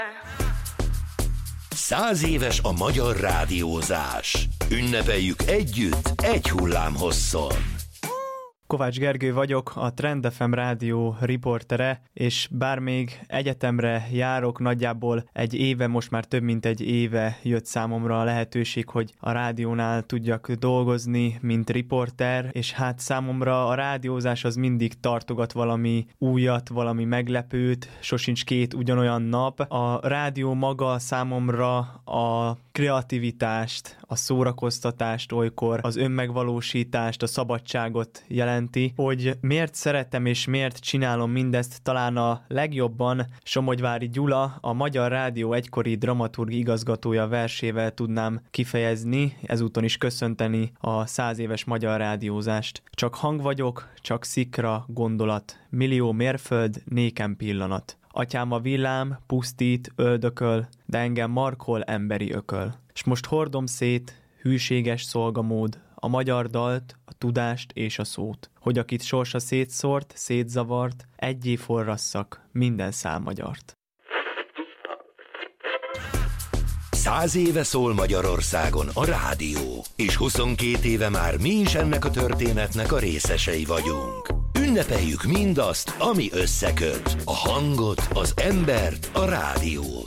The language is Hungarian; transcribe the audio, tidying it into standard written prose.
100 éves a magyar rádiózás. Ünnepeljük együtt, egy hullámhosszon. Kovács Gergő vagyok, a Trend FM rádió riportere, és bár még egyetemre járok, nagyjából egy éve, most már több mint egy éve jött számomra a lehetőség, hogy a rádiónál tudjak dolgozni, mint riporter, és hát számomra a rádiózás az mindig tartogat valami újat, valami meglepőt, sosincs két ugyanolyan nap. A rádió maga számomra a kreativitást, a szórakoztatást, olykor az önmegvalósítást, a szabadságot jelenti. Hogy miért szeretem és miért csinálom mindezt, talán a legjobban Somogyvári Gyula, a Magyar Rádió egykori dramaturg igazgatója versével tudnám kifejezni, ezúton is köszönteni a 100 éves magyar rádiózást. Csak hang vagyok, csak szikra gondolat, millió mérföld, nékem pillanat. Atyám a villám, pusztít, öldököl, de engem markol emberi ököl. És most hordom szét, hűséges szolgamód, a magyar dalt, a tudást és a szót, hogy akit sorsa szétszórt, szétzavart, egyé forrasszak minden szálmagyart. 100 éve szól Magyarországon a rádió, és 22 éve már mi is ennek a történetnek a részesei vagyunk. Ünnepeljük mindazt, ami összeköt, a hangot, az embert, a rádiót.